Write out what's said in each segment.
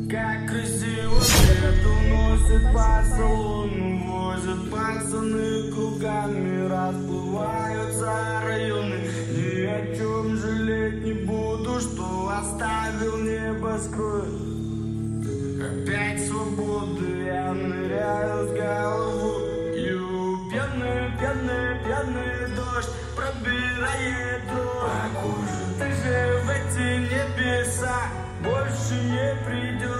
Как красиво свет уносит по салону, возят пацаны кругами, расплываются районы. Ни о чем жалеть не буду, что оставил небоскреб. Опять свободы, я ныряю с головою. Пьяный, пьяный, пьяный дождь пробирает дрожь. Ты же в эти небеса больше не придешь.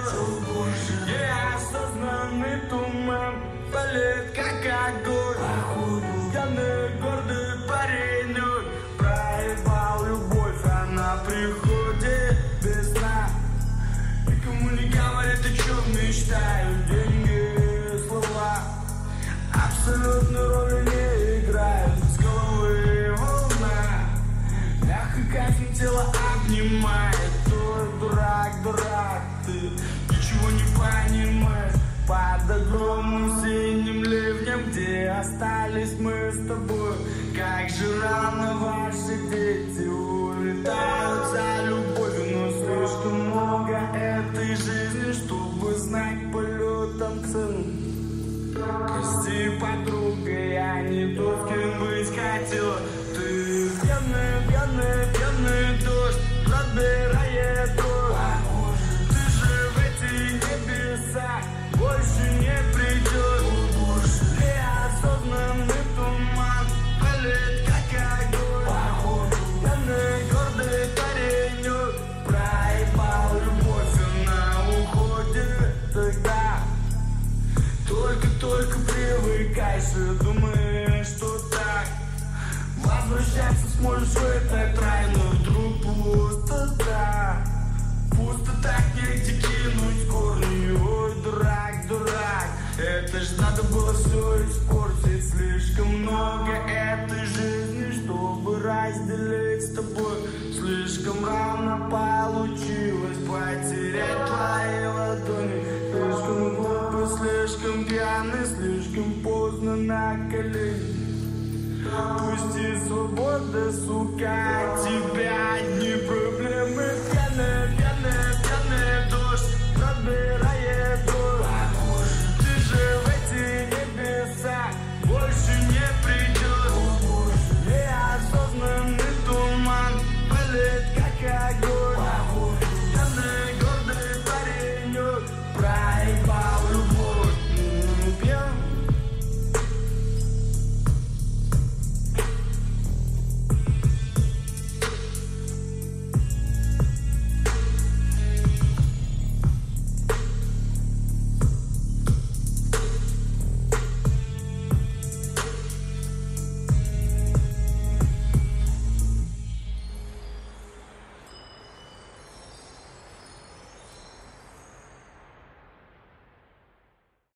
Неосознанный туман полет, как огонь. Пьяный, гордый парень проебал любовь, она приходит без сна. Никому не говорит, о чем мечтаю. Деньги, слова абсолютно роли не играют. С головы волна, мягко кайфом тело обнимает. Ой, дурак, дурак, ты ничего не понимаешь. Под огромным синим ливнем, где остались мы с тобой. Как же рано ваши дети улетают за любовью. Но слишком много этой жизни, чтобы знать полетом цену. Прости, подруга, я не тот, кем быть хотел. Ты пьяный, пьяный, пьяный дождь пробирает дрожь. Ты же в эти небеса больше не придешь. Неосознанный туман полет, как огонь. Пьяный, гордый парень проебал любовь, она уходит тогда. Только привыкайся, думаешь, что так возвращаться сможешь в этот рай, но вдруг пустота. Пусто так негде кинуть корни. Ой, дурак, дурак, это ж надо было все испортить. Слишком много этой жизни, чтобы разделить с тобой. Слишком рано получилось потерять твои ладони. Слишком глупо, слишком пьяный, слишком поздно на колени. Пусти, свобода, сука, тебя